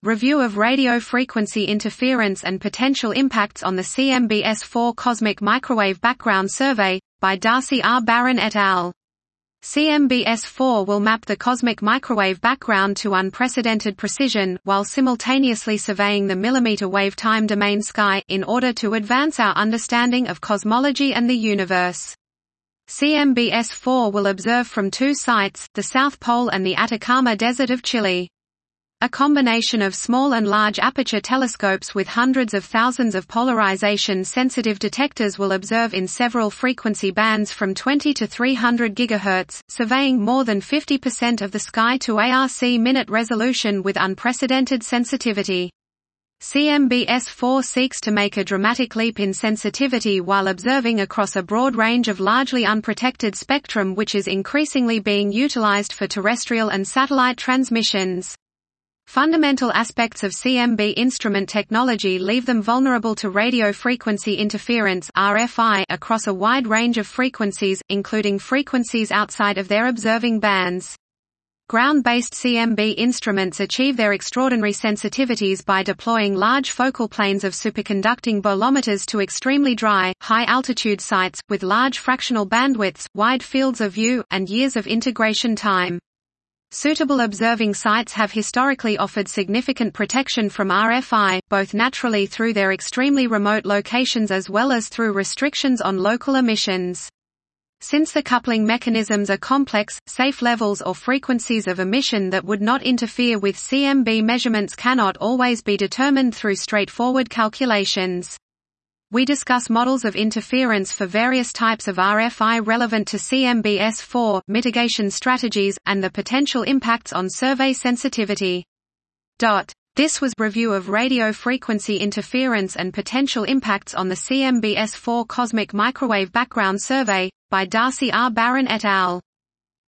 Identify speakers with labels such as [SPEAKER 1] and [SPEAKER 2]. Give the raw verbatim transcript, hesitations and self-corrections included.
[SPEAKER 1] Review of Radio Frequency Interference and Potential Impacts on the C M B S four Cosmic Microwave Background Survey, by Darcy R. Barron et al. C M B S four will map the cosmic microwave background to unprecedented precision, while simultaneously surveying the millimeter wave time domain sky, in order to advance our understanding of cosmology and the universe. C M B S four will observe from two sites, the South Pole and the Atacama Desert of Chile. A combination of small and large aperture telescopes with hundreds of thousands of polarization-sensitive detectors will observe in several frequency bands from twenty to three hundred gigahertz, surveying more than fifty percent of the sky to A R C minute resolution with unprecedented sensitivity. C M B S four seeks to make a dramatic leap in sensitivity while observing across a broad range of largely unprotected spectrum which is increasingly being utilized for terrestrial and satellite transmissions. Fundamental aspects of C M B instrument technology leave them vulnerable to radio frequency interference (R F I) across a wide range of frequencies, including frequencies outside of their observing bands. Ground-based C M B instruments achieve their extraordinary sensitivities by deploying large focal planes of superconducting bolometers to extremely dry, high-altitude sites, with large fractional bandwidths, wide fields of view, and years of integration time. Suitable observing sites have historically offered significant protection from R F I, both naturally through their extremely remote locations as well as through restrictions on local emissions. Since the coupling mechanisms are complex, safe levels or frequencies of emission that would not interfere with C M B measurements cannot always be determined through straightforward calculations. We discuss models of interference for various types of R F I relevant to C M B S four, mitigation strategies, and the potential impacts on survey sensitivity. This was Review of Radio Frequency Interference and Potential Impacts on the C M B S four Cosmic Microwave Background Survey, by Darcy R. Barron et al.